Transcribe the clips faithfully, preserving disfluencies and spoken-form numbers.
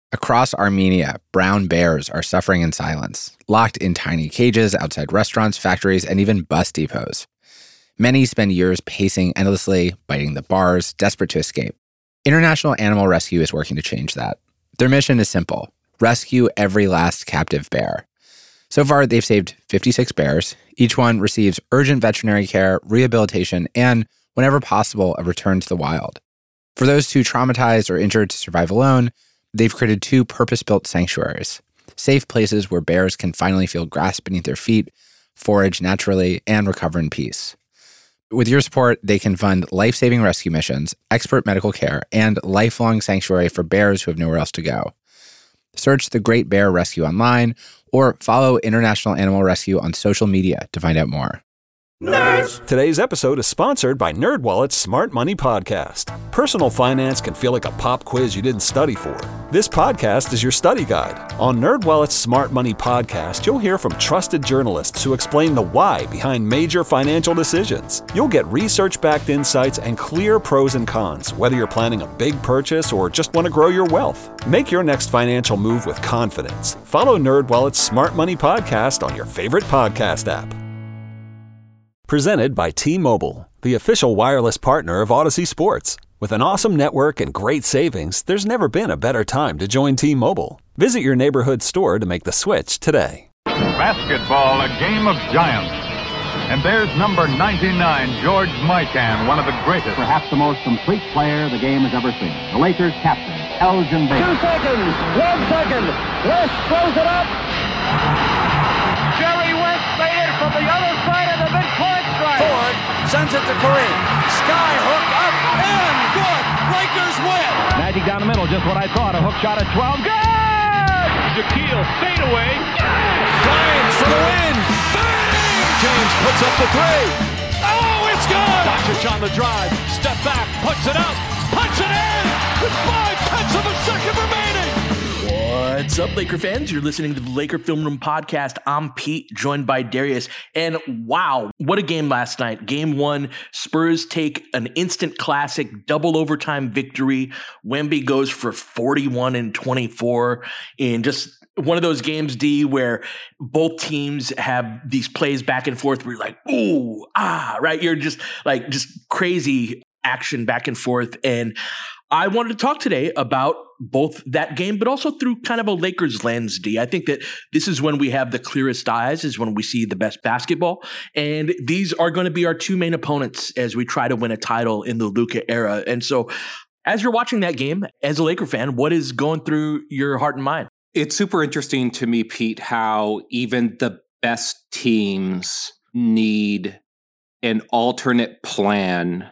Across Armenia, brown bears are suffering in silence, locked in tiny cages outside restaurants, factories, and even bus depots. Many spend years pacing endlessly, biting the bars, desperate to escape. International Animal Rescue is working to change that. Their mission is simple: rescue every last captive bear. So far, they've saved fifty-six bears. Each one receives urgent veterinary care, rehabilitation, and, whenever possible, a return to the wild. For those too traumatized or injured to survive alone, they've created two purpose-built sanctuaries, safe places where bears can finally feel grass beneath their feet, forage naturally, and recover in peace. With your support, they can fund life-saving rescue missions, expert medical care, and lifelong sanctuary for bears who have nowhere else to go. Search the Great Bear Rescue online or follow International Animal Rescue on social media to find out more. Nerds! Today's episode is sponsored by NerdWallet's Smart Money Podcast. Personal finance can feel like a pop quiz you didn't study for. This podcast is your study guide. On NerdWallet's Smart Money Podcast, you'll hear from trusted journalists who explain the why behind major financial decisions. You'll get research-backed insights and clear pros and cons, whether you're planning a big purchase or just want to grow your wealth. Make your next financial move with confidence. Follow NerdWallet's Smart Money Podcast on your favorite podcast app. Presented by T-Mobile, the official wireless partner of Odyssey Sports. With an awesome network and great savings, there's never been a better time to join T-Mobile. Visit your neighborhood store to make the switch today. Basketball, a game of giants. And there's number ninety-nine, George Mikan, one of the greatest. Perhaps the most complete player the game has ever seen. The Lakers captain, Elgin Baylor. Two seconds, one second. West throws it up. Jerry West made it from the other side of the midcourt stripe. Ford sends it to Kareem. Sky hook up and good. Lakers win. Magic down the middle, just what I thought. A hook shot at twelve. Good! Shaquille fade away. Bryant for the win. Bang! James puts up the three. Oh, it's good. Doncic on the drive. Step back. Puts it up. Puts it in. With five tenths of a second remaining. What's up, Laker fans? You're listening to the Laker Film Room Podcast. I'm Pete, joined by Darius. And wow, what a game last night. Game one, Spurs take an instant classic double overtime victory. Wemby goes for forty-one and twenty-four in just one of those games, D, where both teams have these plays back and forth where you're like, ooh, ah, right? You're just like, just crazy action back and forth. And I wanted to talk today about both that game, but also through kind of a Lakers lens, D. I think that this is when we have the clearest eyes, is when we see the best basketball. And these are going to be our two main opponents as we try to win a title in the Luka era. And so as you're watching that game, as a Laker fan, what is going through your heart and mind? It's super interesting to me, Pete, how even the best teams need an alternate plan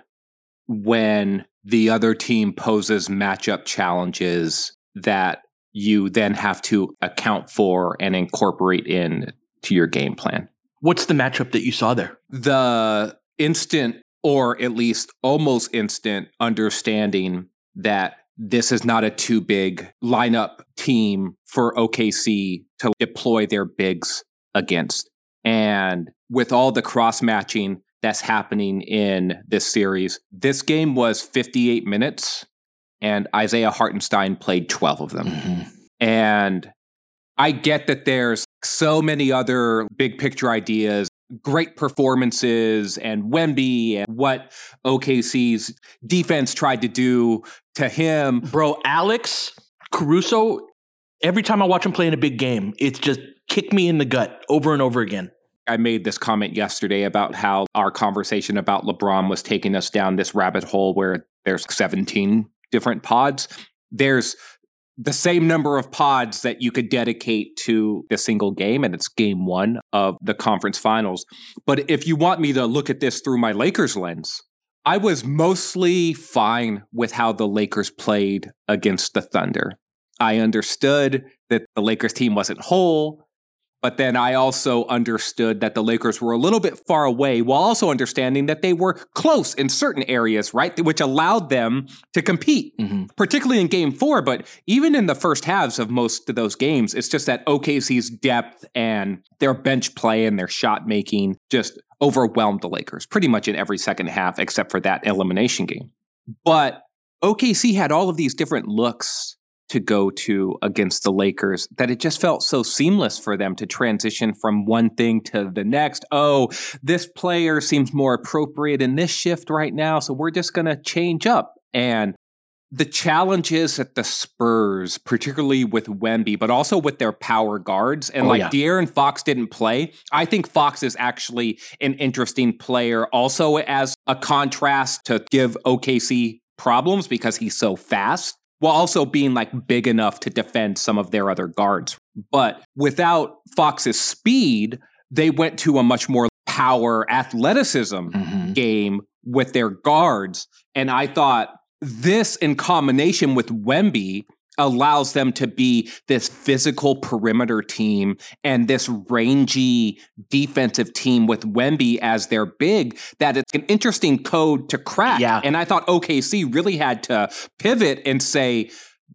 when the other team poses matchup challenges that you then have to account for and incorporate in to your game plan. What's the matchup that you saw there? The instant, or at least almost instant, understanding that this is not a too big lineup team for O K C to deploy their bigs against. And with all the cross-matching that's happening in this series, this game was fifty-eight minutes, and Isaiah Hartenstein played twelve of them. Mm-hmm. And I get that there's so many other big picture ideas, great performances, and Wemby, and what O K C's defense tried to do to him. Bro, Alex Caruso, every time I watch him play in a big game, it's just kick me in the gut over and over again. I made this comment yesterday about how our conversation about LeBron was taking us down this rabbit hole where there's seventeen different pods. There's the same number of pods that you could dedicate to a single game, and it's game one of the conference finals. But if you want me to look at this through my Lakers lens, I was mostly fine with how the Lakers played against the Thunder. I understood that the Lakers team wasn't whole, but then I also understood that the Lakers were a little bit far away, while also understanding that they were close in certain areas, right? Which allowed them to compete, mm-hmm. particularly in game four. But even in the first halves of most of those games, it's just that O K C's depth and their bench play and their shot making just overwhelmed the Lakers pretty much in every second half, except for that elimination game. But O K C had all of these different looks to go to against the Lakers, that it just felt so seamless for them to transition from one thing to the next. Oh, this player seems more appropriate in this shift right now, so we're just going to change up. And the challenges at the Spurs, particularly with Wemby, but also with their power guards, and oh, like yeah. De'Aaron Fox didn't play. I think Fox is actually an interesting player also as a contrast to give O K C problems because he's so fast, while also being like big enough to defend some of their other guards. But without Fox's speed, they went to a much more power athleticism mm-hmm. game with their guards. And I thought this in combination with Wemby allows them to be this physical perimeter team and this rangy defensive team with Wemby as their big, that it's an interesting code to crack. Yeah. And I thought O K C really had to pivot and say,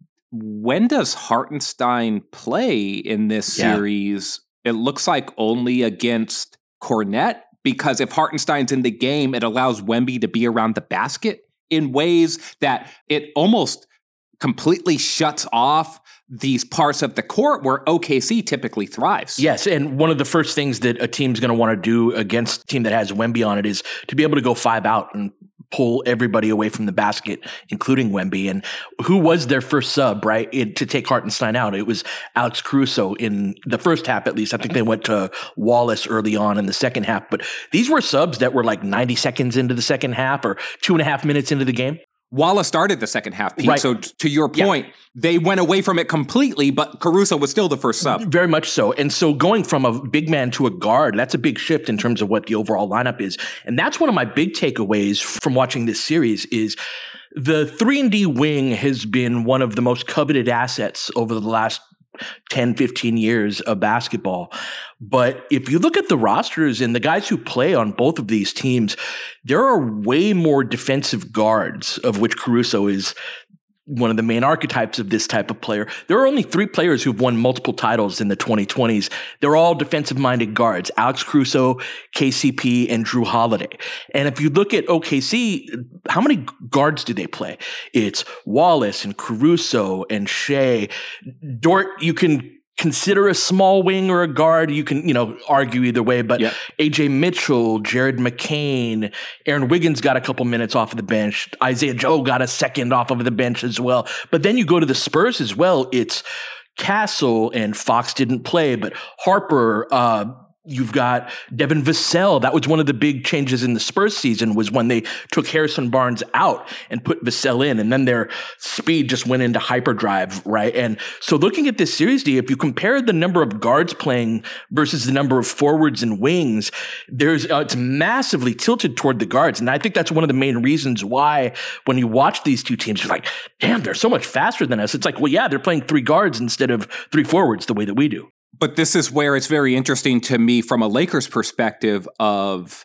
when does Hartenstein play in this yeah. series? It looks like only against Kornet, because if Hartenstein's in the game, it allows Wemby to be around the basket in ways that it almost completely shuts off these parts of the court where O K C typically thrives. Yes, and one of the first things that a team's going to want to do against a team that has Wemby on it is to be able to go five out and pull everybody away from the basket, including Wemby. And who was their first sub, right, it, to take Hartenstein out? It was Alex Caruso in the first half, at least. I think they went to Wallace early on in the second half. But these were subs that were like ninety seconds into the second half or two and a half minutes into the game. Wallace started the second half, Pete. Right. So t- to your point, yeah. they went away from it completely, but Caruso was still the first sub. Very much so. And so going from a big man to a guard, that's a big shift in terms of what the overall lineup is. And that's one of my big takeaways from watching this series is the three and D wing has been one of the most coveted assets over the last ten, fifteen years of basketball. But if you look at the rosters and the guys who play on both of these teams, there are way more defensive guards, of which Caruso is one of the main archetypes of this type of player. There are only three players who've won multiple titles in the twenty twenties. They're all defensive-minded guards: Alex Caruso, K C P, and Drew Holiday. And if you look at O K C, how many guards do they play? It's Wallace and Caruso and Shea. Dort, you can consider a small wing or a guard. You can, you know, argue either way, but yep. A J Mitchell, Jared McCain, Aaron Wiggins got a couple minutes off of the bench. Isaiah Joe got a second off of the bench as well. But then you go to the Spurs as well. It's Castle, and Fox didn't play, but Harper, uh, you've got Devin Vassell. That was one of the big changes in the Spurs season, was when they took Harrison Barnes out and put Vassell in, and then their speed just went into hyperdrive, right? And so looking at this series, D, if you compare the number of guards playing versus the number of forwards and wings, there's uh, it's massively tilted toward the guards. And I think that's one of the main reasons why when you watch these two teams, you're like, damn, they're so much faster than us. It's like, well, yeah, they're playing three guards instead of three forwards the way that we do. But this is where it's very interesting to me from a Lakers perspective of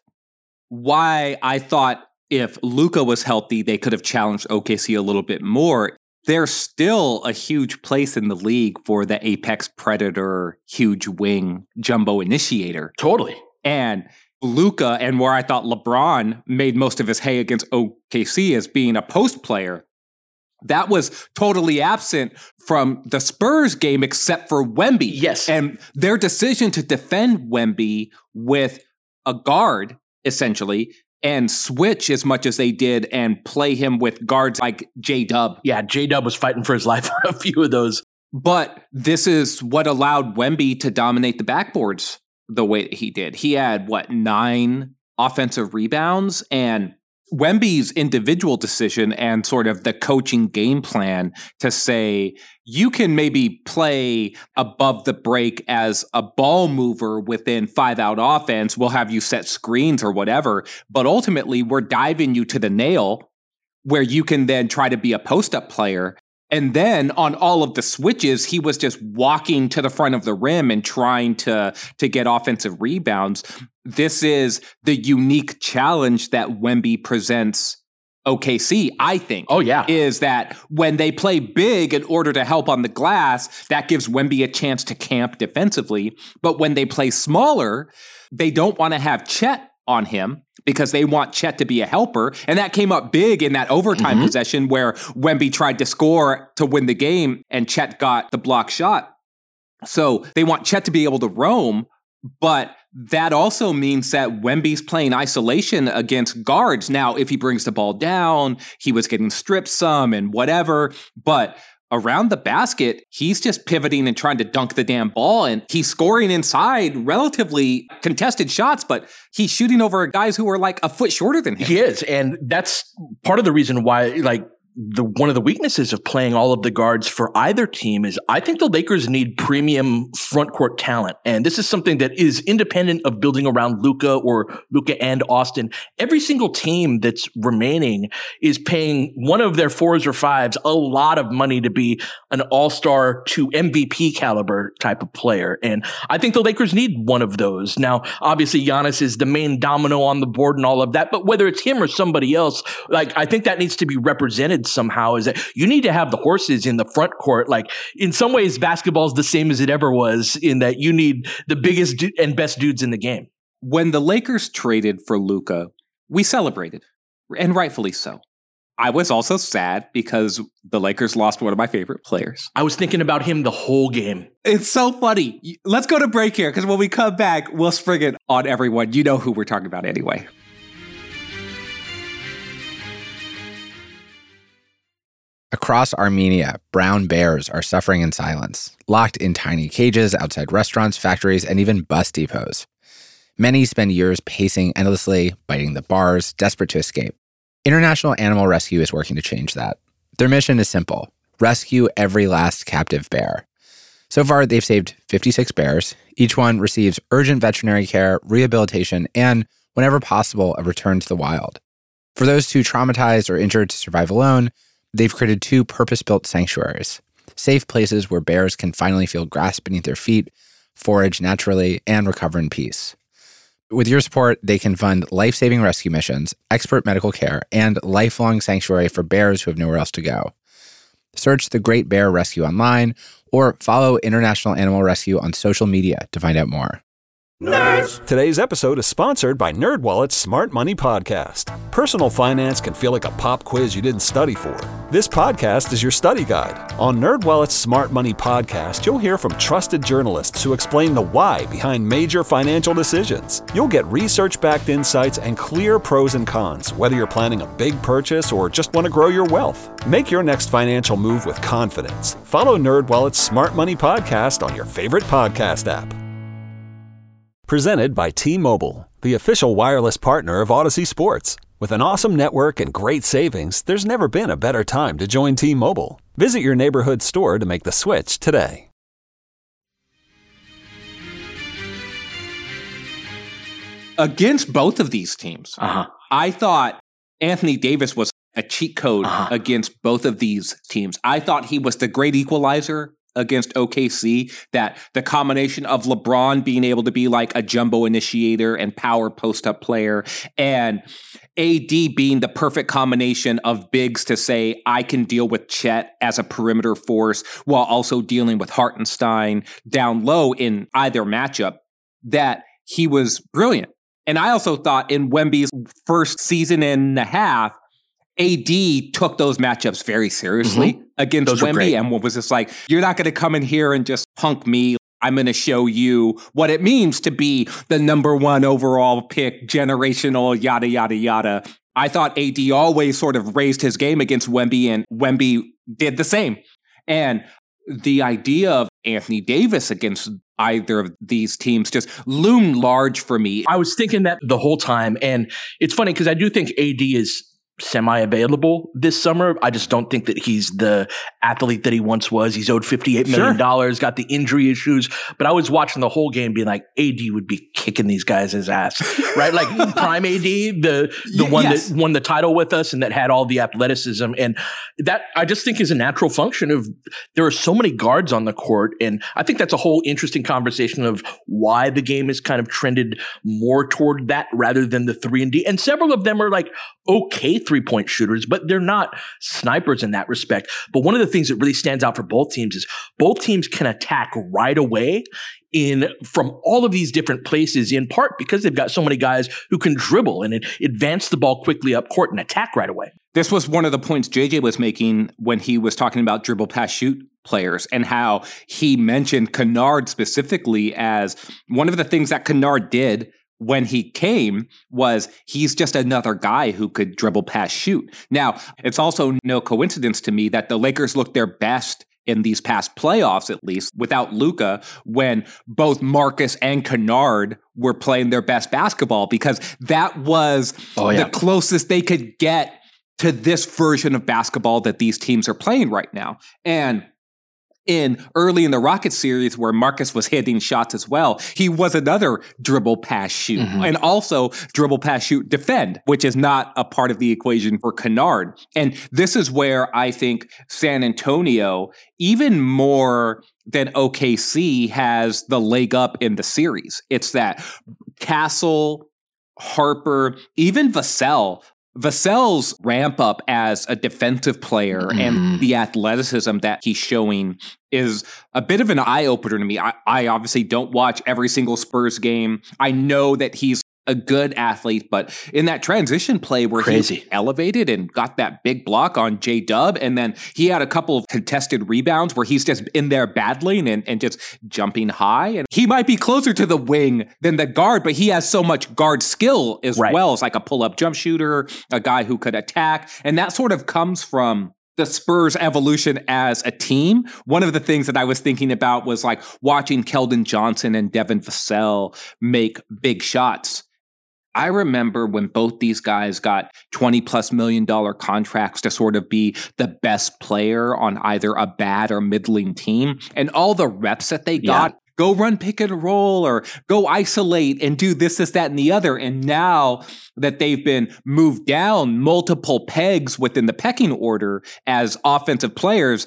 why I thought if Luka was healthy, they could have challenged O K C a little bit more. There's still a huge place in the league for the apex predator, huge wing, jumbo initiator. Totally. And Luka, and where I thought LeBron made most of his hay against O K C as being a post player, that was totally absent from the Spurs game except for Wemby. Yes. And their decision to defend Wemby with a guard, essentially, and switch as much as they did and play him with guards like J-Dub. Yeah, J-Dub was fighting for his life for a few of those. But this is what allowed Wemby to dominate the backboards the way that he did. He had, what, nine offensive rebounds, and Wemby's individual decision and sort of the coaching game plan to say, you can maybe play above the break as a ball mover within five out offense. We'll have you set screens or whatever. But ultimately, we're diving you to the nail where you can then try to be a post-up player. And then on all of the switches, he was just walking to the front of the rim and trying to, to get offensive rebounds. This is the unique challenge that Wemby presents O K C, I think. Oh, yeah. Is that when they play big in order to help on the glass, that gives Wemby a chance to camp defensively. But when they play smaller, they don't want to have Chet on him because they want Chet to be a helper. And that came up big in that overtime mm-hmm. possession where Wemby tried to score to win the game and Chet got the block shot. So they want Chet to be able to roam, but that also means that Wemby's playing isolation against guards. Now, if he brings the ball down, he was getting stripped some and whatever, but around the basket, he's just pivoting and trying to dunk the damn ball, and he's scoring inside relatively contested shots, but he's shooting over guys who are like a foot shorter than him. He is, and that's part of the reason why, like, the one of the weaknesses of playing all of the guards for either team is I think the Lakers need premium front court talent. And this is something that is independent of building around Luka or Luka and Austin. Every single team that's remaining is paying one of their fours or fives a lot of money to be an all-star to M V P caliber type of player. And I think the Lakers need one of those. Now, obviously Giannis is the main domino on the board and all of that, but whether it's him or somebody else, like, I think that needs to be represented somehow, is that you need to have the horses in the front court. Like, in some ways, basketball is the same as it ever was, in that you need the biggest du- and best dudes in the game. When the Lakers traded for Luka, we celebrated, and rightfully so. I was also sad because the Lakers lost one of my favorite players. I was thinking about him the whole game. It's so funny. Let's go to break here, because when we come back, we'll spring it on everyone. You know who we're talking about anyway. Across Armenia, brown bears are suffering in silence, locked in tiny cages outside restaurants, factories, and even bus depots. Many spend years pacing endlessly, biting the bars, desperate to escape. International Animal Rescue is working to change that. Their mission is simple: rescue every last captive bear. So far, they've saved fifty-six bears. Each one receives urgent veterinary care, rehabilitation, and, whenever possible, a return to the wild. For those too traumatized or injured to survive alone, they've created two purpose-built sanctuaries, safe places where bears can finally feel grass beneath their feet, forage naturally, and recover in peace. With your support, they can fund life-saving rescue missions, expert medical care, and lifelong sanctuary for bears who have nowhere else to go. Search the Great Bear Rescue online or follow International Animal Rescue on social media to find out more. Nerds! Today's episode is sponsored by NerdWallet's Smart Money Podcast. Personal finance can feel like a pop quiz you didn't study for. This podcast is your study guide. On NerdWallet's Smart Money Podcast, you'll hear from trusted journalists who explain the why behind major financial decisions. You'll get research-backed insights and clear pros and cons, whether you're planning a big purchase or just want to grow your wealth. Make your next financial move with confidence. Follow NerdWallet's Smart Money Podcast on your favorite podcast app. Presented by T-Mobile, the official wireless partner of Odyssey Sports. With an awesome network and great savings, there's never been a better time to join T-Mobile. Visit your neighborhood store to make the switch today. Against both of these teams, uh-huh. I thought Anthony Davis was a cheat code uh-huh. against both of these teams. I thought he was the great equalizer against O K C, that the combination of LeBron being able to be like a jumbo initiator and power post-up player, and A D being the perfect combination of bigs to say, I can deal with Chet as a perimeter force while also dealing with Hartenstein down low in either matchup, that he was brilliant. And I also thought in Wemby's first season and a half, A D took those matchups very seriously mm-hmm. against those Wemby and was just like, you're not going to come in here and just punk me. I'm going to show you what it means to be the number one overall pick, generational, yada, yada, yada. I thought A D always sort of raised his game against Wemby, and Wemby did the same. And the idea of Anthony Davis against either of these teams just loomed large for me. I was thinking that the whole time. And it's funny because I do think A D is semi-available this summer. I just don't think that he's the athlete that he once was. He's owed fifty-eight million dollars, sure. got the injury issues. But I was watching the whole game being like, A D would be kicking these guys' ass, right? Like prime A D, the the y- one yes. that won the title with us and that had all the athleticism. And that I just think is a natural function of there are so many guards on the court. And I think that's a whole interesting conversation of why the game is kind of trended more toward that rather than the three and D. And several of them are like okay three-point shooters, but they're not snipers in that respect. But one of the things that really stands out for both teams is both teams can attack right away in from all of these different places, in part because they've got so many guys who can dribble and advance the ball quickly up court and attack right away. This was one of the points J J was making when he was talking about dribble pass shoot players and how he mentioned Kennard specifically as one of the things that Kennard did when he came was he's just another guy who could dribble pass shoot. Now, it's also no coincidence to me that the Lakers looked their best in these past playoffs, at least, without Luka, when both Marcus and Kennard were playing their best basketball, because that was oh, yeah. the closest they could get to this version of basketball that these teams are playing right now. And in early in the Rockets series where Marcus was hitting shots as well, he was another dribble pass shoot mm-hmm. and also dribble pass shoot defend, which is not a part of the equation for Kennard. And this is where I think San Antonio, even more than O K C, has the leg up in the series. It's that Castle, Harper, even Vassell, Vassell's ramp up as a defensive player mm. and the athleticism that he's showing is a bit of an eye-opener to me. I, I obviously don't watch every single Spurs game. I know that he's a good athlete, but in that transition play where Crazy. he elevated and got that big block on J-Dub, and then he had a couple of contested rebounds where he's just in there battling and, and just jumping high. And he might be closer to the wing than the guard, but he has so much guard skill as right. well as like a pull-up jump shooter, a guy who could attack. And that sort of comes from the Spurs evolution as a team. One of the things that I was thinking about was like watching Keldon Johnson and Devin Vassell make big shots. I remember when both these guys got twenty plus million dollar contracts to sort of be the best player on either a bad or middling team, and all the reps that they got, yeah. go run pick and roll or go isolate and do this, this, that, and the other. And now that they've been moved down multiple pegs within the pecking order as offensive players,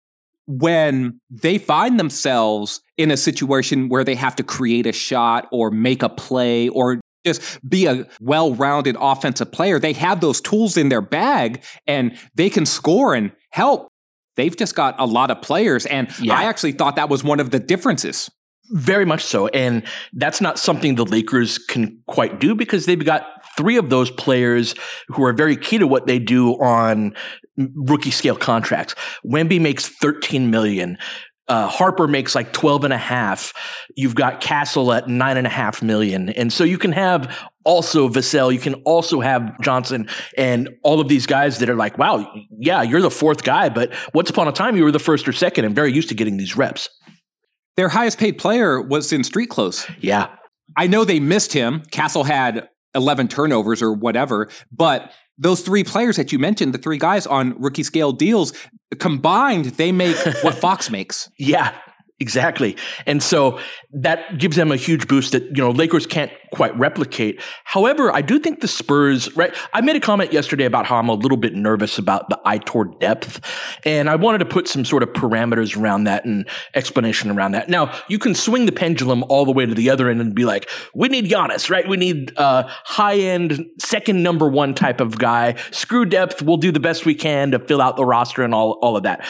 when they find themselves in a situation where they have to create a shot or make a play or just be a well-rounded offensive player, they have those tools in their bag and they can score and help. They've just got a lot of players. And yeah. I actually thought that was one of the differences. Very much so. And that's not something the Lakers can quite do because they've got three of those players who are very key to what they do on rookie scale contracts. Wemby makes thirteen million dollars. Uh, Harper makes like twelve and a half. You've got Castle at nine and a half million. And so you can have also Vassell, you can also have Johnson and all of these guys that are like, wow, yeah, you're the fourth guy, but once upon a time you were the first or second and very used to getting these reps. Their highest paid player was in street clothes. Yeah. I know they missed him. Castle had eleven turnovers or whatever, but those three players that you mentioned, the three guys on rookie scale deals, combined, they make what Fox makes. Yeah, exactly. And so that gives them a huge boost that, you know, Lakers can't quite replicate. However, I do think the Spurs, right? I made a comment yesterday about how I'm a little bit nervous about the eye toward depth. And I wanted to put some sort of parameters around that and explanation around that. Now, you can swing the pendulum all the way to the other end and be like, we need Giannis, right? We need a high-end second number one type of guy. Screw depth. We'll do the best we can to fill out the roster and all, all of that.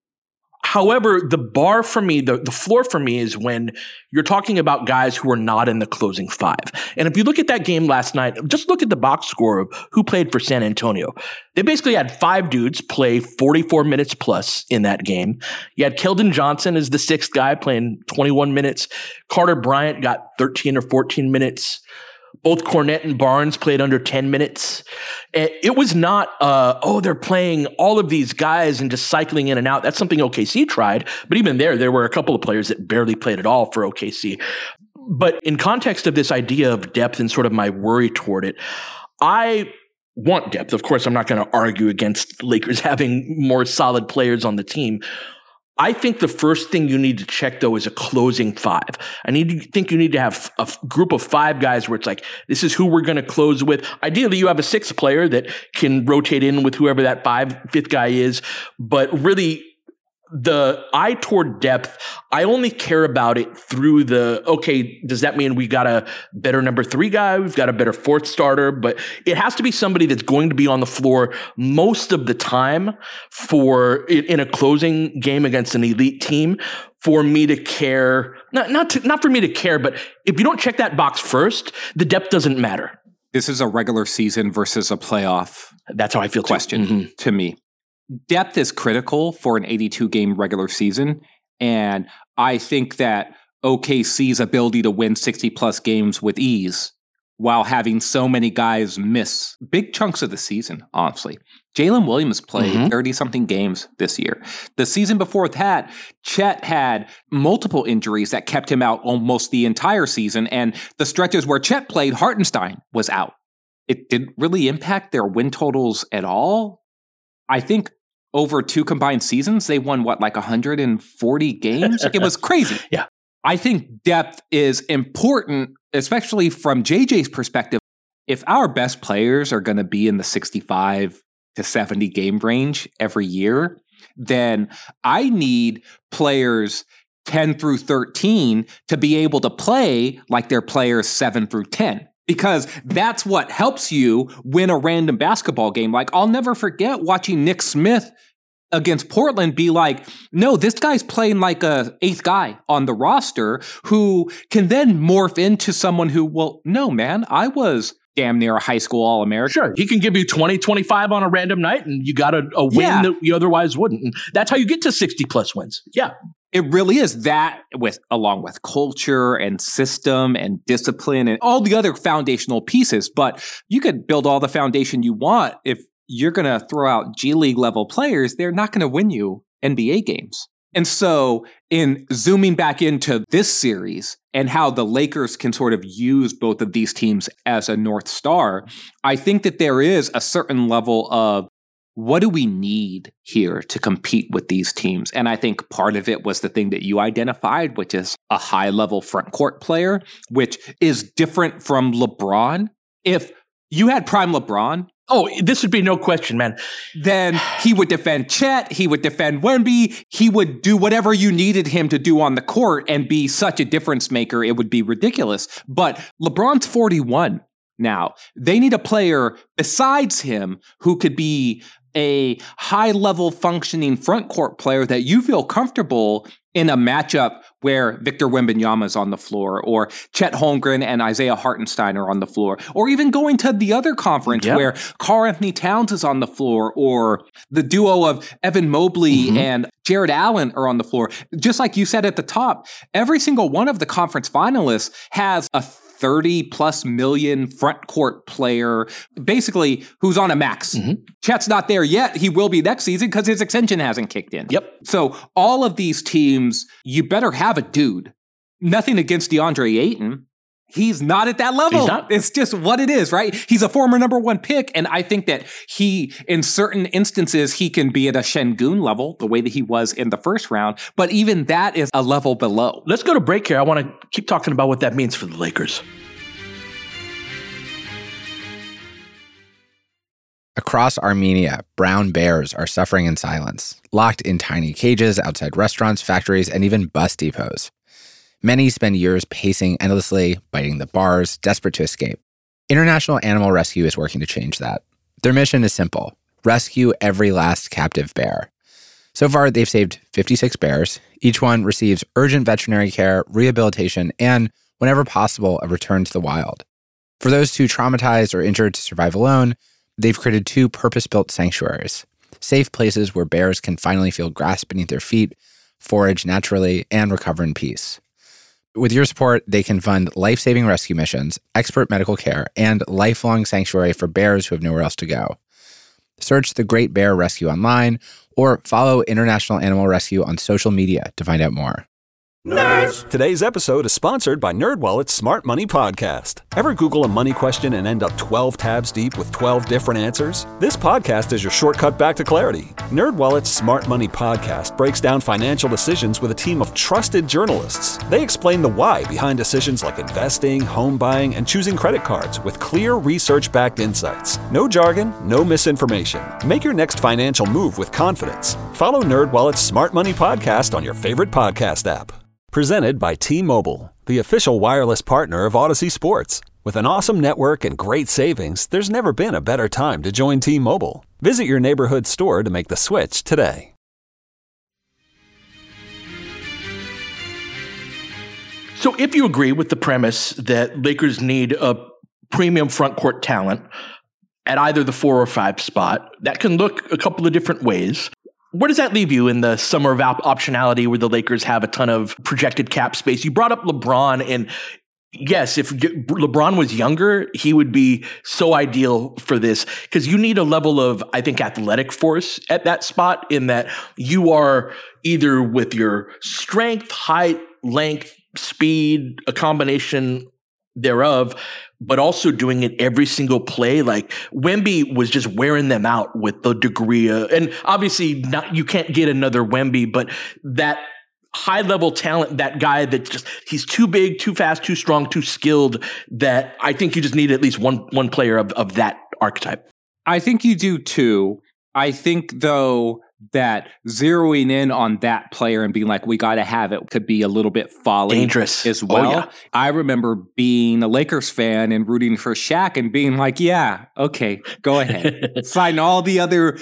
However, the bar for me, the, the floor for me is when you're talking about guys who are not in the closing five. And if you look at that game last night, just look at the box score of who played for San Antonio. They basically had five dudes play forty-four minutes plus in that game. You had Keldon Johnson as the sixth guy playing twenty-one minutes. Carter Bryant got thirteen or fourteen minutes. Both Cornette and Barnes played under ten minutes. It was not, uh, oh, they're playing all of these guys and just cycling in and out. That's something O K C tried. But even there, there were a couple of players that barely played at all for O K C. But in context of this idea of depth and sort of my worry toward it, I want depth. Of course, I'm not going to argue against Lakers having more solid players on the team. I think the first thing you need to check, though, is a closing five. I need to think you need to have a group of five guys where it's like, this is who we're going to close with. Ideally, you have a sixth player that can rotate in with whoever that five, fifth guy is. But really, the eye toward depth, I only care about it through the, okay, does that mean we got a better number three guy? We've got a better fourth starter, but it has to be somebody that's going to be on the floor most of the time for in a closing game against an elite team for me to care. Not not to, not for me to care, but if you don't check that box first, the depth doesn't matter. This is a regular season versus a playoff. That's how I feel. Question mm-hmm. to me. Depth is critical for an eighty-two game regular season, and I think that O K C's ability to win sixty plus games with ease while having so many guys miss big chunks of the season, honestly. Jalen Williams played thirty-something mm-hmm. games this year. The season before that, Chet had multiple injuries that kept him out almost the entire season, and the stretches where Chet played, Hartenstein was out. It didn't really impact their win totals at all. I think over two combined seasons, they won, what, like one hundred forty games? It was crazy. Yeah. I think depth is important, especially from J J's perspective. If our best players are going to be in the sixty-five to seventy game range every year, then I need players ten through thirteen to be able to play like they're players seven through ten. Because that's what helps you win a random basketball game. Like, I'll never forget watching Nick Smith against Portland be like, no, this guy's playing like a eighth guy on the roster who can then morph into someone who, well, no, man, I was damn near a high school All-American. Sure, he can give you twenty, twenty-five on a random night, and you got a, a win yeah. that you otherwise wouldn't. And that's how you get to sixty plus wins. Yeah. It really is that, with along with culture and system and discipline and all the other foundational pieces. But you could build all the foundation you want. If you're going to throw out G League level players, they're not going to win you N B A games. And so in zooming back into this series and how the Lakers can sort of use both of these teams as a North Star, I think that there is a certain level of, what do we need here to compete with these teams? And I think part of it was the thing that you identified, which is a high-level front court player, which is different from LeBron. If you had prime LeBron, oh, this would be no question, man. Then he would defend Chet, he would defend Wemby, he would do whatever you needed him to do on the court and be such a difference maker, it would be ridiculous. But LeBron's forty-one now. They need a player besides him who could be a high-level functioning front court player that you feel comfortable in a matchup where Victor Wembanyama is on the floor, or Chet Holmgren and Isaiah Hartenstein are on the floor, or even going to the other conference yep. where Karl-Anthony Towns is on the floor, or the duo of Evan Mobley mm-hmm. and Jared Allen are on the floor. Just like you said at the top, every single one of the conference finalists has a thirty plus million front court player, basically, who's on a max. Mm-hmm. Chet's not there yet. He will be next season because his extension hasn't kicked in. Yep. So all of these teams, you better have a dude. Nothing against DeAndre Ayton. He's not at that level. He's not. It's just what it is, right? He's a former number one pick. And I think that he, in certain instances, he can be at a Şengün level, the way that he was in the first round. But even that is a level below. Let's go to break here. I want to keep talking about what that means for the Lakers. Across Armenia, brown bears are suffering in silence, locked in tiny cages outside restaurants, factories, and even bus depots. Many spend years pacing endlessly, biting the bars, desperate to escape. International Animal Rescue is working to change that. Their mission is simple: rescue every last captive bear. So far, they've saved fifty-six bears. Each one receives urgent veterinary care, rehabilitation, and, whenever possible, a return to the wild. For those too traumatized or injured to survive alone, they've created two purpose-built sanctuaries, safe places where bears can finally feel grass beneath their feet, forage naturally, and recover in peace. With your support, they can fund life-saving rescue missions, expert medical care, and lifelong sanctuary for bears who have nowhere else to go. Search the Great Bear Rescue online or follow International Animal Rescue on social media to find out more. Nerds! Today's episode is sponsored by NerdWallet's Smart Money Podcast. Ever Google a money question and end up twelve tabs deep with twelve different answers? This podcast is your shortcut back to clarity. NerdWallet's Smart Money Podcast breaks down financial decisions with a team of trusted journalists. They explain the why behind decisions like investing, home buying, and choosing credit cards with clear research-backed insights. No jargon, no misinformation. Make your next financial move with confidence. Follow NerdWallet's Smart Money Podcast on your favorite podcast app. Presented by T-Mobile, the official wireless partner of Odyssey Sports. With an awesome network and great savings, there's never been a better time to join T-Mobile. Visit your neighborhood store to make the switch today. So if you agree with the premise that Lakers need a premium front court talent at either the four or five spot, that can look a couple of different ways. Where does that leave you in the summer of op- optionality where the Lakers have a ton of projected cap space? You brought up LeBron, and yes, if LeBron was younger, he would be so ideal for this because you need a level of, I think, athletic force at that spot in that you are either with your strength, height, length, speed, a combination thereof, but also doing it every single play. Like Wemby was just wearing them out with the degree of, and obviously not, you can't get another Wemby, but that high level talent, that guy that just, he's too big, too fast, too strong, too skilled, that I think you just need at least one, one player of, of that archetype. I think you do too. I think though that zeroing in on that player and being like, we got to have it could be a little bit folly. Dangerous as well. Oh, yeah. I remember being a Lakers fan and rooting for Shaq and being like, yeah, okay, go ahead. Sign all the other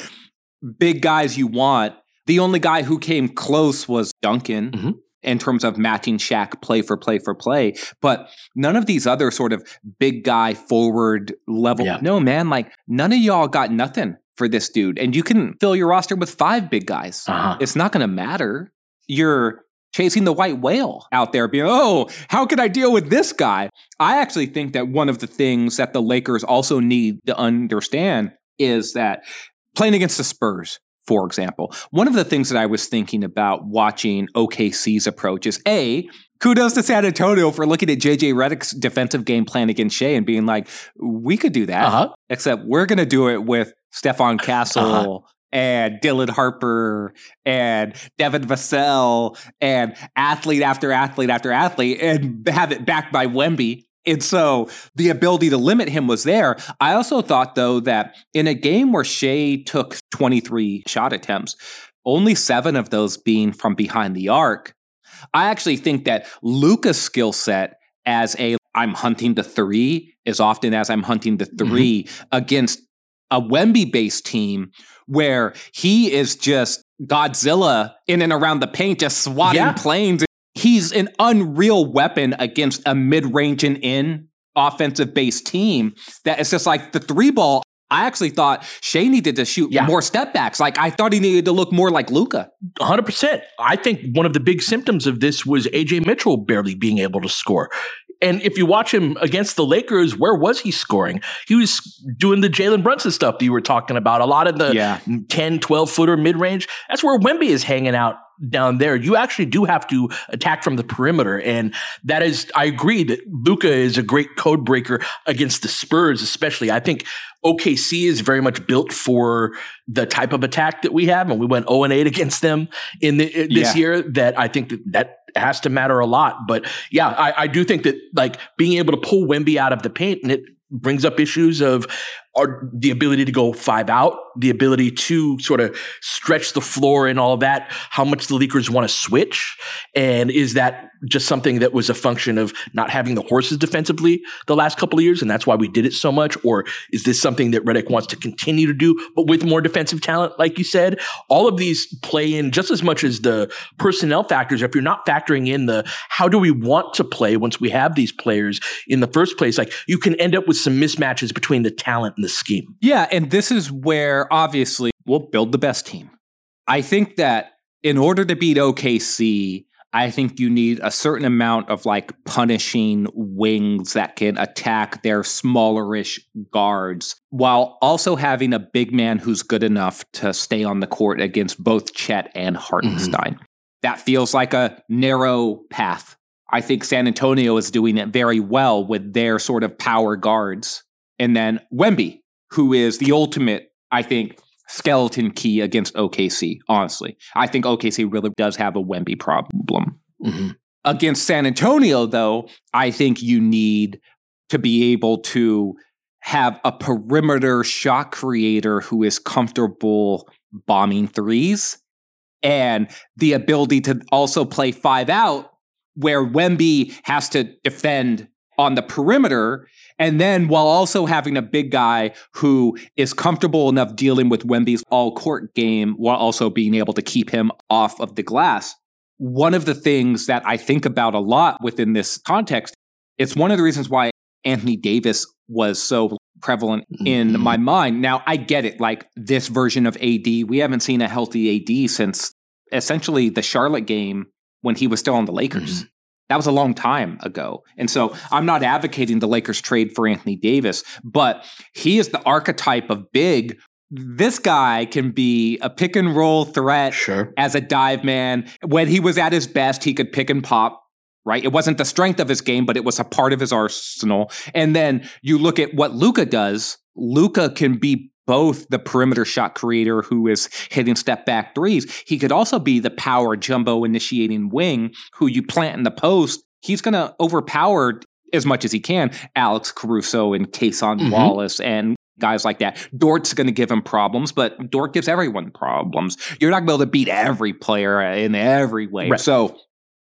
big guys you want. The only guy who came close was Duncan mm-hmm. in terms of matching Shaq play for play for play. But none of these other sort of big guy forward level. Yeah. No, man, like none of y'all got nothing for this dude. And you can fill your roster with five big guys. Uh-huh. It's not going to matter. You're chasing the white whale out there being, oh, how can I deal with this guy? I actually think that one of the things that the Lakers also need to understand is that playing against the Spurs, for example, one of the things that I was thinking about watching O K C's approach is A, kudos to San Antonio for looking at J J Redick's defensive game plan against Shea and being like, we could do that, uh-huh. except we're going to do it with Stephon Castle uh-huh. and Dylan Harper and Devin Vassell and athlete after athlete after athlete and have it backed by Wemby. And so the ability to limit him was there. I also thought, though, that in a game where Shea took twenty-three shot attempts, only seven of those being from behind the arc, I actually think that Luka's skill set as a I'm hunting the three as often as I'm hunting the three mm-hmm. against a Wemby-based team where he is just Godzilla in and around the paint, just swatting yeah. planes. He's an unreal weapon against a mid-range and in offensive-based team that it's just like the three ball. I actually thought Shea needed to shoot yeah. more step backs. Like I thought he needed to look more like Luka. one hundred percent. I think one of the big symptoms of this was A J Mitchell barely being able to score. And if you watch him against the Lakers, where was he scoring? He was doing the Jalen Brunson stuff that you were talking about. A lot of the yeah. ten, twelve-footer mid-range. That's where Wemby is hanging out down there. You actually do have to attack from the perimeter. And that is, I agree that Luka is a great code breaker against the Spurs, especially. I think O K C is very much built for the type of attack that we have. And we went oh and eight against them in the, this yeah. year that I think that, that has to matter a lot. But yeah, I, I do think that like being able to pull Wemby out of the paint, and it brings up issues of our, the ability to go five out, the ability to sort of stretch the floor and all of that, how much the Lakers want to switch. And is that just something that was a function of not having the horses defensively the last couple of years, and that's why we did it so much? Or is this something that Redick wants to continue to do, but with more defensive talent, like you said? All of these play in just as much as the personnel factors. If you're not factoring in the how do we want to play once we have these players in the first place, like you can end up with some mismatches between the talent and the scheme. Yeah, and this is where obviously we'll build the best team. I think that in order to beat O K C, I think you need a certain amount of like punishing wings that can attack their smallerish guards while also having a big man who's good enough to stay on the court against both Chet and Hartenstein. Mm-hmm. That feels like a narrow path. I think San Antonio is doing it very well with their sort of power guards. And then Wemby, who is the ultimate, I think, skeleton key against O K C, honestly. I think O K C really does have a Wemby problem. Mm-hmm. Against San Antonio, though, I think you need to be able to have a perimeter shot creator who is comfortable bombing threes and the ability to also play five out where Wemby has to defend on the perimeter, and then while also having a big guy who is comfortable enough dealing with Wemby's all-court game while also being able to keep him off of the glass. one of the things that I think about a lot within this context, it's one of the reasons why Anthony Davis was so prevalent in mm-hmm. my mind. Now, I get it. Like this version of A D, we haven't seen a healthy A D since essentially the Charlotte game when he was still on the Lakers. Mm-hmm. That was a long time ago. And so I'm not advocating the Lakers trade for Anthony Davis, but he is the archetype of big. This guy can be a pick and roll threat sure. as a dive man. When he was at his best, he could pick and pop, right? It wasn't the strength of his game, but it was a part of his arsenal. And then you look at what Luka does. Luka can be both the perimeter shot creator who is hitting step back threes. He could also be the power jumbo initiating wing who you plant in the post. He's going to overpower as much as he can Alex Caruso and Cason mm-hmm. Wallace and guys like that. Dort's going to give him problems, but Dort gives everyone problems. You're not going to be able to beat every player in every way. Right. So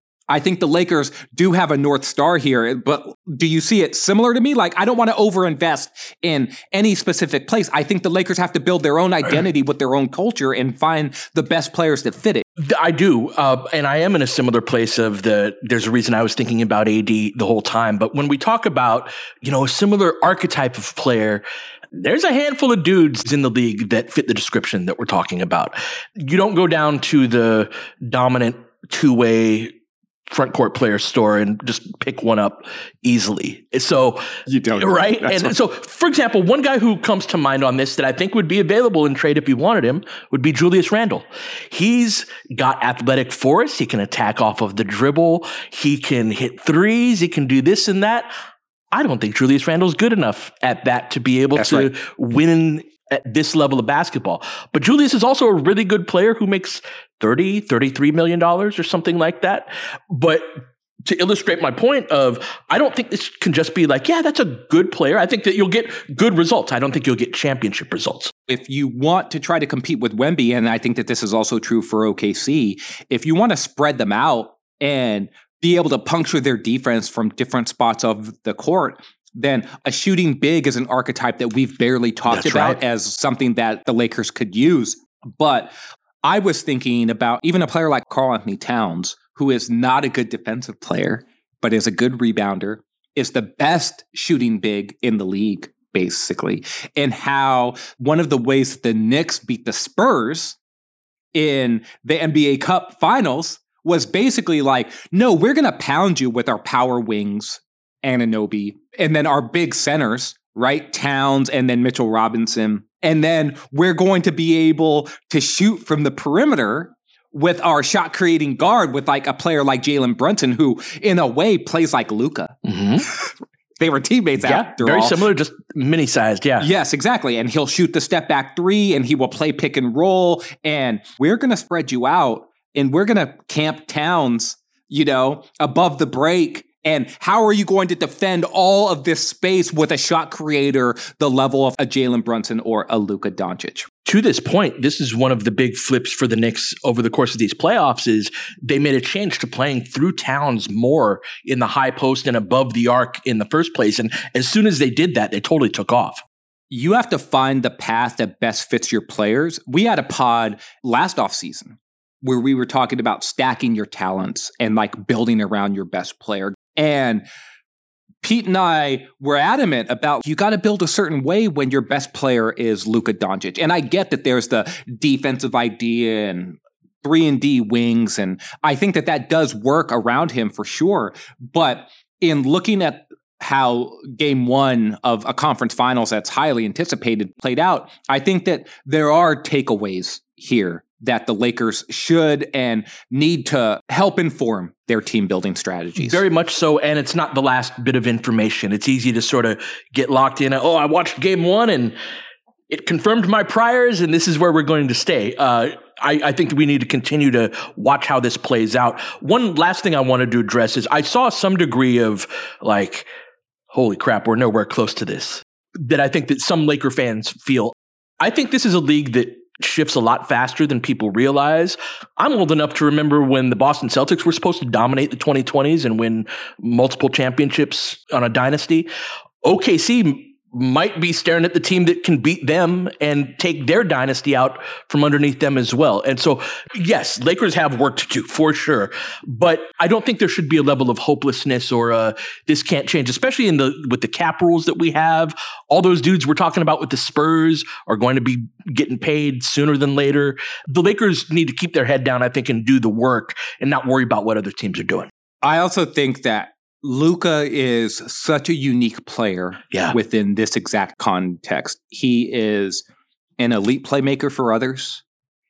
I think the Lakers do have a North Star here, but do you see it similar to me? Like, I don't want to overinvest in any specific place. I think the Lakers have to build their own identity with their own culture and find the best players that fit it. I do. Uh, and I am in a similar place of the, there's a reason I was thinking about A D the whole time. But when we talk about, you know, a similar archetype of player, there's a handful of dudes in the league that fit the description that we're talking about. You don't go down to the dominant two-way front court player store and just pick one up easily. So you don't, right? That's and what... so, for example, one guy who comes to mind on this that I think would be available in trade if you wanted him would be Julius Randle. He's got athletic force. He can attack off of the dribble. He can hit threes. He can do this and that. I don't think Julius Randle's good enough at that to be able That's to right. win at this level of basketball. But Julius is also a really good player who makes thirty, thirty-three million dollars or something like that. But to illustrate my point of, I don't think this can just be like, yeah, that's a good player. I think that you'll get good results. I don't think you'll get championship results. If you want to try to compete with Wemby, and I think that this is also true for O K C, if you want to spread them out and be able to puncture their defense from different spots of the court, then a shooting big is an archetype that we've barely talked That's about right. as something that the Lakers could use. But I was thinking about even a player like Karl Anthony Towns, who is not a good defensive player, but is a good rebounder, is the best shooting big in the league, basically. And how one of the ways that the Knicks beat the Spurs in the N B A Cup Finals was basically like, no, we're going to pound you with our power wings, Anunoby, and then our big centers, right? Towns and then Mitchell Robinson. And then we're going to be able to shoot from the perimeter with our shot creating guard with like a player like Jalen Brunson, who in a way plays like Luka. Mm-hmm. They were teammates yeah, after very all. similar, just mini sized. Yeah. Yes, exactly. And he'll shoot the step back three and he will play pick and roll. And we're going to spread you out and we're going to camp Towns, you know, above the break. And how are you going to defend all of this space with a shot creator the level of a Jalen Brunson or a Luka Doncic? To this point, this is one of the big flips for the Knicks over the course of these playoffs is they made a change to playing through Towns more in the high post and above the arc in the first place. And as soon as they did that, they totally took off. You have to find the path that best fits your players. We had a pod last offseason where we were talking about stacking your talents and like building around your best player. And Pete and I were adamant about you got to build a certain way when your best player is Luka Doncic. And I get that there's the defensive idea and three and D wings. And I think that that does work around him for sure. But in looking at how game one of a conference finals that's highly anticipated played out, I think that there are takeaways here that the Lakers should and need to help inform their team building strategies. Very much so. And it's not the last bit of information. It's easy to sort of get locked in. Oh, I watched game one and it confirmed my priors and this is where we're going to stay. Uh, I, I think we need to continue to watch how this plays out. One last thing I wanted to address is I saw some degree of like, holy crap, we're nowhere close to this, that I think that some Laker fans feel. I think this is a league that shifts a lot faster than people realize. I'm old enough to remember when the Boston Celtics were supposed to dominate the twenty twenties and win multiple championships on a dynasty. O K C might be staring at the team that can beat them and take their dynasty out from underneath them as well. And so, yes, Lakers have work to do for sure, but I don't think there should be a level of hopelessness or uh, this can't change, especially in the with the cap rules that we have. All those dudes we're talking about with the Spurs are going to be getting paid sooner than later. The Lakers need to keep their head down, I think, and do the work and not worry about what other teams are doing. I also think that Luka is such a unique player yeah. within this exact context. He is an elite playmaker for others.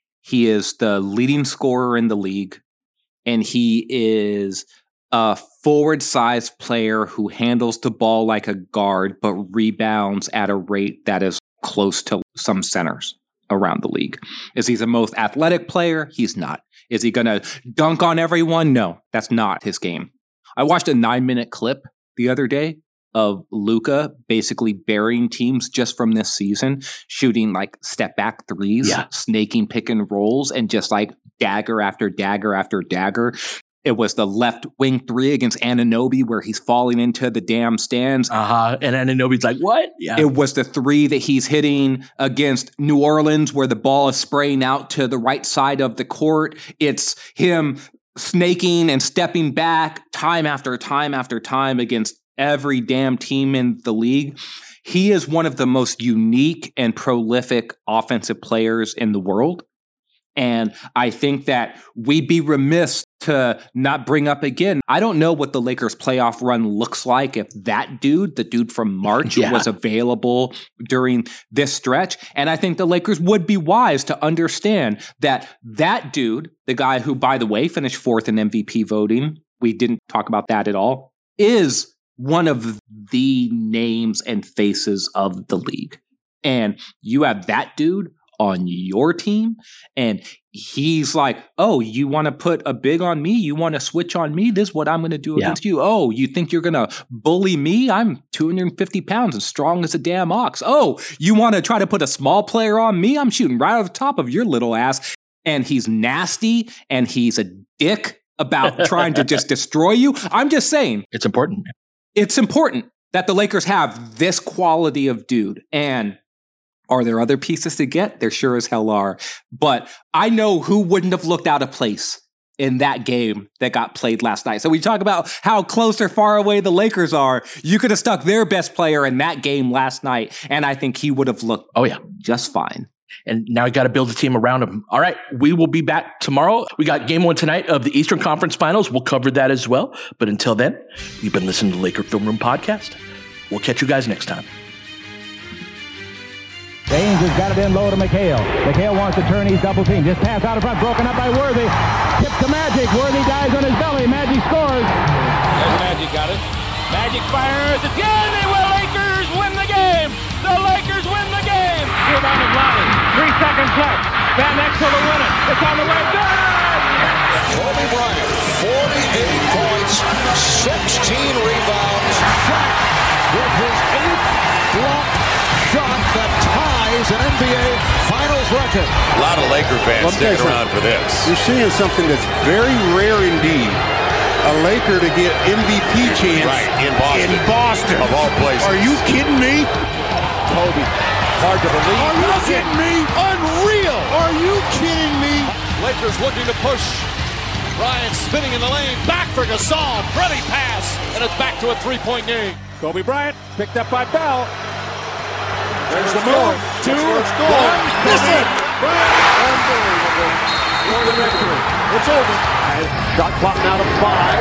He is the leading scorer in the league. And he is a forward-sized player who handles the ball like a guard, but rebounds at a rate that is close to some centers around the league. Is he the most athletic player? He's not. Is he going to dunk on everyone? No, that's not his game. I watched a nine-minute clip the other day of Luka basically burying teams just from this season, shooting like step-back threes, yeah. snaking pick and rolls, and just like dagger after dagger after dagger. It was the left wing three against Anunoby where he's falling into the damn stands. Uh-huh. And Anunoby's like, what? Yeah. It was the three that he's hitting against New Orleans where the ball is spraying out to the right side of the court. It's him snaking and stepping back time after time after time against every damn team in the league. He is one of the most unique and prolific offensive players in the world. And I think that we'd be remiss to not bring up again. I don't know what the Lakers playoff run looks like if that dude, the dude from March, yeah. was available during this stretch. And I think the Lakers would be wise to understand that that dude, the guy who, by the way, finished fourth in M V P voting, we didn't talk about that at all, is one of the names and faces of the league. And you have that dude on your team, and he's like, oh, you want to put a big on me? You want to switch on me? This is what I'm going to do yeah. against you. Oh, you think you're going to bully me? I'm two hundred fifty pounds and strong as a damn ox. Oh, you want to try to put a small player on me? I'm shooting right over the top of your little ass. And he's nasty, and he's a dick about trying to just destroy you. I'm just saying. It's important. It's important that the Lakers have this quality of dude. And are there other pieces to get? There sure as hell are. But I know who wouldn't have looked out of place in that game that got played last night. So we talk about how close or far away the Lakers are. You could have stuck their best player in that game last night, and I think he would have looked oh yeah, just fine. And now you got to build a team around him. All right, we will be back tomorrow. We got game one tonight of the Eastern Conference Finals. We'll cover that as well. But until then, you've been listening to the Laker Film Room Podcast. We'll catch you guys next time. James has got it in low to McHale. McHale wants to turn. He's double teamed. Just pass out in front. Broken up by Worthy. Tip to Magic. Worthy dies on his belly. Magic scores. There's Magic got it. Magic fires. It's good. They will. Lakers win the game. The Lakers win the game. Rebound of Lonnie. Three seconds left. Van Exel to win it. It's on the way. Good. Kobe Bryant, forty-eight points, sixteen rebounds. Shot with his eighth block shot that ties an N B A Finals record. A lot of Laker fans sticking around for this. You're seeing something that's very rare indeed. A Laker to get M V P chance right, in Boston. In Boston. Of all places. Are you kidding me? Kobe, hard to believe. Are you kidding me? Unreal. Are you kidding me? Lakers looking to push. Bryant spinning in the lane. Back for Gasol. Pretty pass. And it's back to a three-point game. Kobe Bryant picked up by Bell. There's the move. Two, one, miss it. Unbelievable. For the victory. It's over. Shot clock now to five.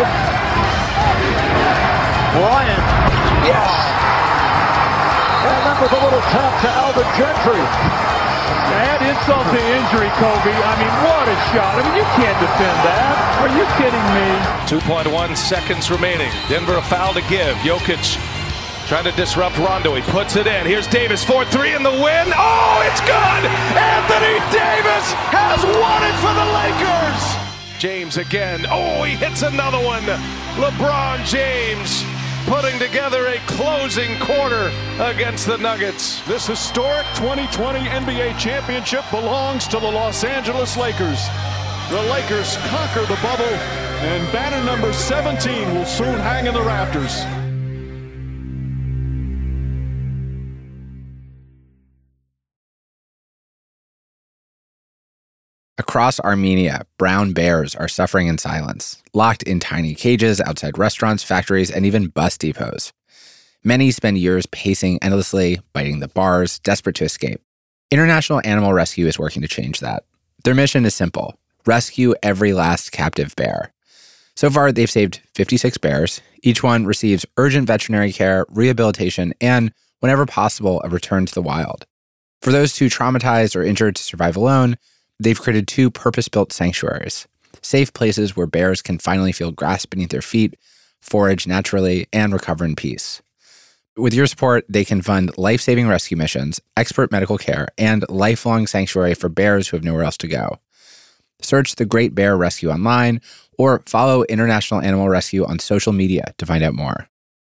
Bryant. Yes. And that was a little tap to Alvin Gentry. Add insult to injury, Kobe. I mean, what a shot. I mean, you can't defend that. Are you kidding me? two point one seconds remaining. Denver a foul to give. Jokic trying to disrupt Rondo. He puts it in. Here's Davis, four three in the win. Oh, it's good! Anthony Davis has won it for the Lakers! James again. Oh, he hits another one. LeBron James putting together a closing quarter against the Nuggets. This historic twenty twenty N B A championship belongs to the Los Angeles Lakers. The Lakers conquer the bubble, and banner number seventeen will soon hang in the rafters. Across Armenia, brown bears are suffering in silence, locked in tiny cages outside restaurants, factories, and even bus depots. Many spend years pacing endlessly, biting the bars, desperate to escape. International Animal Rescue is working to change that. Their mission is simple: rescue every last captive bear. So far, they've saved fifty-six bears. Each one receives urgent veterinary care, rehabilitation, and, whenever possible, a return to the wild. For those too traumatized or injured to survive alone, they've created two purpose-built sanctuaries, safe places where bears can finally feel grass beneath their feet, forage naturally, and recover in peace. With your support, they can fund life-saving rescue missions, expert medical care, and lifelong sanctuary for bears who have nowhere else to go. Search the Great Bear Rescue online or follow International Animal Rescue on social media to find out more.